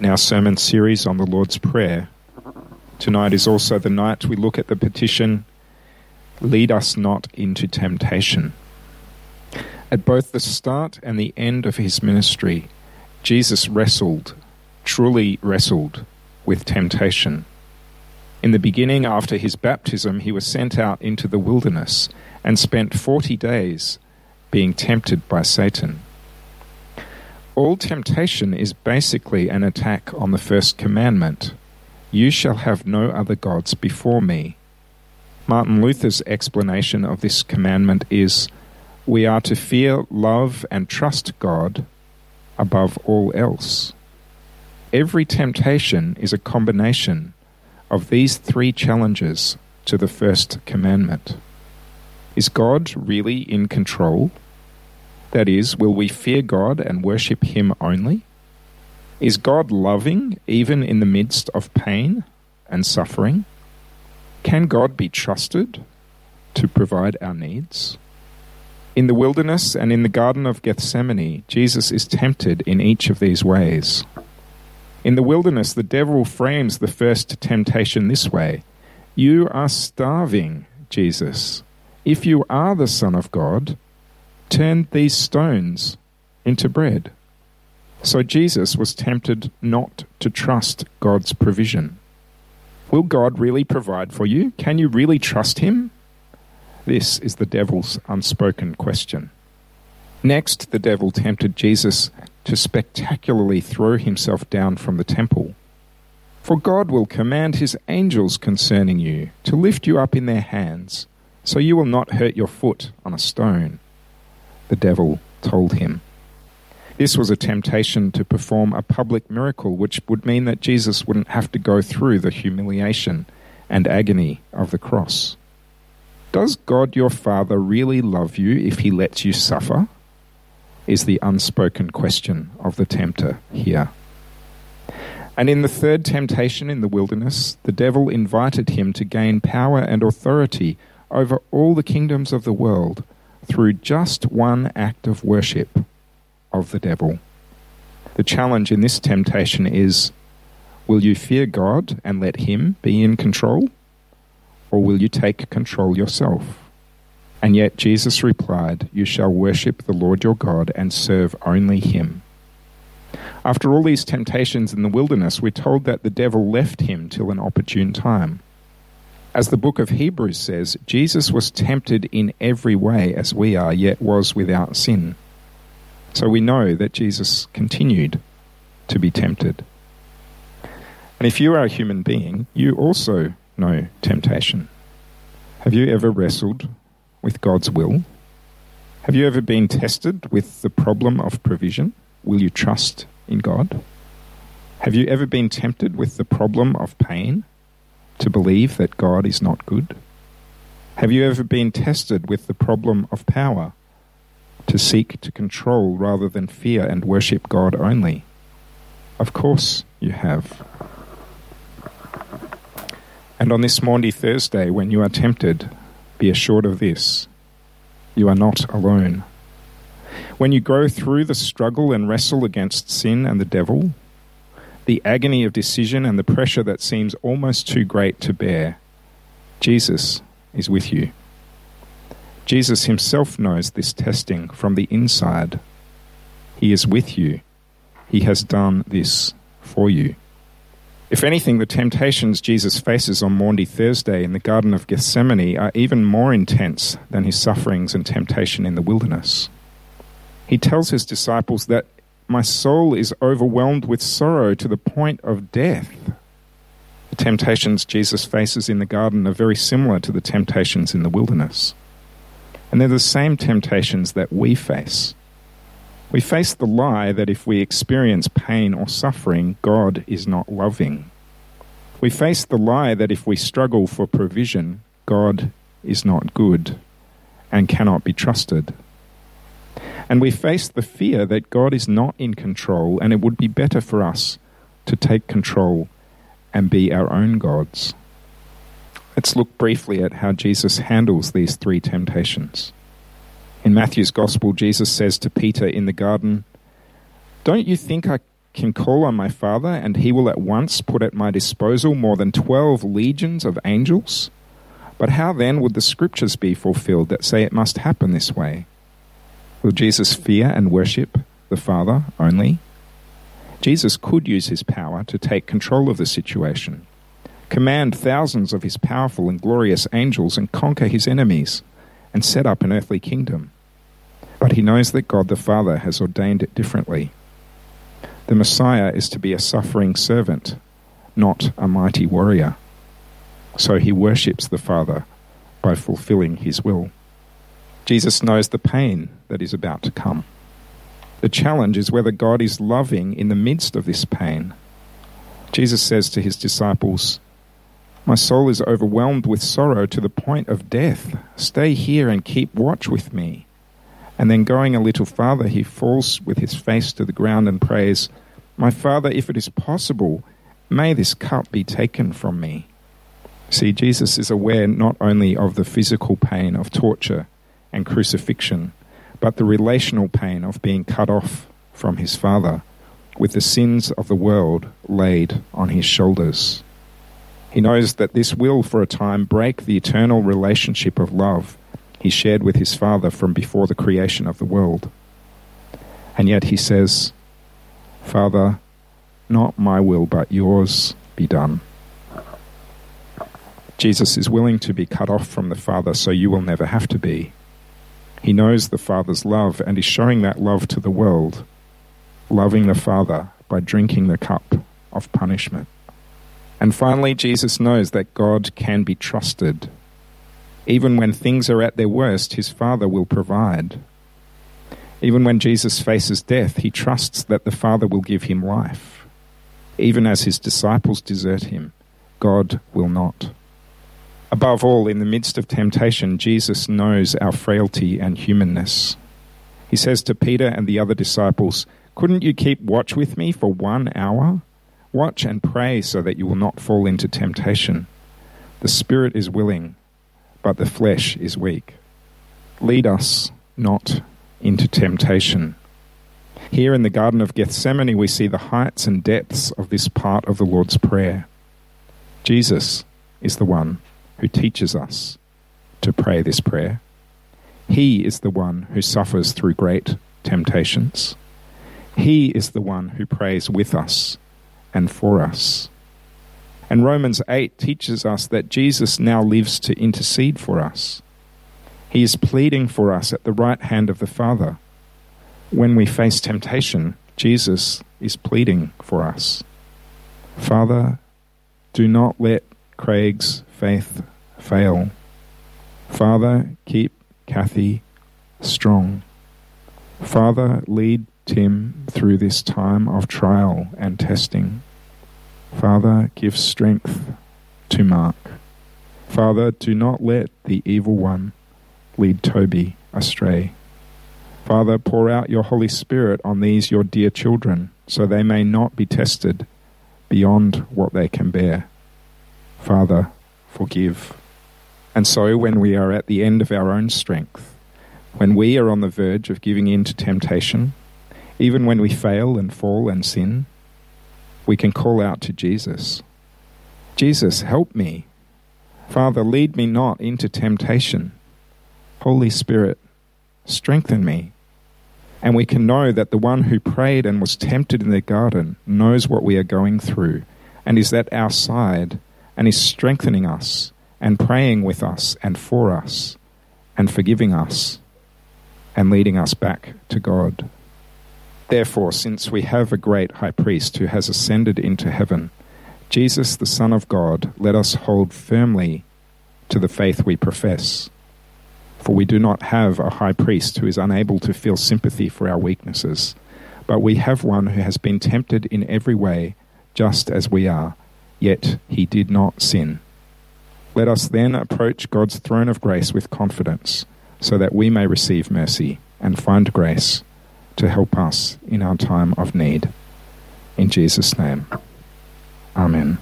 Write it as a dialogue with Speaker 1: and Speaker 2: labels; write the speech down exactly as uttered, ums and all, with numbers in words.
Speaker 1: in our sermon series on the Lord's Prayer. Tonight is also the night we look at the petition, "Lead us not into temptation." At both the start and the end of his ministry, Jesus wrestled, truly wrestled, with temptation. In the beginning, after his baptism, he was sent out into the wilderness and spent forty days being tempted by Satan. All temptation is basically an attack on the first commandment, "You shall have no other gods before me." Martin Luther's explanation of this commandment is, we are to fear, love, and trust God above all else. Every temptation is a combination of these three challenges to the first commandment. Is God really in control? That is, will we fear God and worship him only? Is God loving even in the midst of pain and suffering? Can God be trusted to provide our needs? In the wilderness and in the Garden of Gethsemane, Jesus is tempted in each of these ways. In the wilderness, the devil frames the first temptation this way: "You are starving, Jesus. If you are the Son of God, turn these stones into bread." So Jesus was tempted not to trust God's provision. Will God really provide for you? Can you really trust him? This is the devil's unspoken question. Next, the devil tempted Jesus to spectacularly throw himself down from the temple. "For God will command his angels concerning you to lift you up in their hands, so you will not hurt your foot on a stone," the devil told him. This was a temptation to perform a public miracle, which would mean that Jesus wouldn't have to go through the humiliation and agony of the cross. Does God your Father really love you if he lets you suffer? Is the unspoken question of the tempter here. And in the third temptation in the wilderness, the devil invited him to gain power and authority over all the kingdoms of the world through just one act of worship of the devil. The challenge in this temptation is, will you fear God and let him be in control? Or will you take control yourself? And yet Jesus replied, "You shall worship the Lord your God and serve only him." After all these temptations in the wilderness, we're told that the devil left him till an opportune time. As the book of Hebrews says, Jesus was tempted in every way as we are, yet was without sin. So we know that Jesus continued to be tempted. And if you are a human being, you also know temptation. Have you ever wrestled with God's will? Have you ever been tested with the problem of provision? Will you trust in God? Have you ever been tempted with the problem of pain to believe that God is not good? Have you ever been tested with the problem of power to seek to control rather than fear and worship God only? Of course you have. And on this Maundy Thursday, when you are tempted, be assured of this: you are not alone. When you go through the struggle and wrestle against sin and the devil, the agony of decision and the pressure that seems almost too great to bear, Jesus is with you. Jesus himself knows this testing from the inside. He is with you. He has done this for you. If anything, the temptations Jesus faces on Maundy Thursday in the Garden of Gethsemane are even more intense than his sufferings and temptation in the wilderness. He tells his disciples that my soul is overwhelmed with sorrow to the point of death. The temptations Jesus faces in the garden are very similar to the temptations in the wilderness. And they're the same temptations that we face. We face the lie that if we experience pain or suffering, God is not loving. We face the lie that if we struggle for provision, God is not good and cannot be trusted. And we face the fear that God is not in control, and it would be better for us to take control and be our own gods. Let's look briefly at how Jesus handles these three temptations. In Matthew's Gospel, Jesus says to Peter in the garden, "Don't you think I can call on my Father, and he will at once put at my disposal more than twelve legions of angels? But how then would the scriptures be fulfilled that say it must happen this way? Will Jesus fear and worship the Father only? Jesus could use his power to take control of the situation, command thousands of his powerful and glorious angels, and conquer his enemies, and set up an earthly kingdom. But he knows that God the Father has ordained it differently. The Messiah is to be a suffering servant, not a mighty warrior. So he worships the Father by fulfilling his will. Jesus knows the pain that is about to come. The challenge is whether God is loving in the midst of this pain. Jesus says to his disciples, "My soul is overwhelmed with sorrow to the point of death. Stay here and keep watch with me." And then going a little farther, he falls with his face to the ground and prays, "My Father, if it is possible, may this cup be taken from me." See, Jesus is aware not only of the physical pain of torture and crucifixion, but the relational pain of being cut off from his Father, with the sins of the world laid on his shoulders. He knows that this will, for a time, break the eternal relationship of love he shared with his Father from before the creation of the world. And yet he says, "Father, not my will but yours be done." Jesus is willing to be cut off from the Father so you will never have to be. He knows the Father's love and is showing that love to the world, loving the Father by drinking the cup of punishment. And finally, Jesus knows that God can be trusted. Even when things are at their worst, his Father will provide. Even when Jesus faces death, he trusts that the Father will give him life. Even as his disciples desert him, God will not. Above all, in the midst of temptation, Jesus knows our frailty and humanness. He says to Peter and the other disciples, "Couldn't you keep watch with me for one hour? Watch and pray so that you will not fall into temptation. The spirit is willing, but the flesh is weak. Lead us not into temptation." Here in the Garden of Gethsemane, we see the heights and depths of this part of the Lord's Prayer. Jesus is the one who teaches us to pray this prayer. He is the one who suffers through great temptations. He is the one who prays with us and for us. And Romans eight teaches us that Jesus now lives to intercede for us. He is pleading for us at the right hand of the Father. When we face temptation, Jesus is pleading for us. Father, do not let Craig's faith fail. Father, keep Kathy strong. Father, lead Tim through this time of trial and testing. Father, give strength to Mark. Father, do not let the evil one lead Toby astray. Father, pour out your Holy Spirit on these your dear children, so they may not be tested beyond what they can bear. Father, forgive. And so when we are at the end of our own strength, when we are on the verge of giving in to temptation, even when we fail and fall and sin, we can call out to Jesus. Jesus, help me. Father, lead me not into temptation. Holy Spirit, strengthen me. And we can know that the one who prayed and was tempted in the garden knows what we are going through and is at our side and is strengthening us and praying with us and for us and forgiving us and leading us back to God. Therefore, since we have a great high priest who has ascended into heaven, Jesus, the Son of God, let us hold firmly to the faith we profess. For we do not have a high priest who is unable to feel sympathy for our weaknesses, but we have one who has been tempted in every way, just as we are, yet he did not sin. Let us then approach God's throne of grace with confidence, so that we may receive mercy and find grace to help us in our time of need. In Jesus' name, Amen.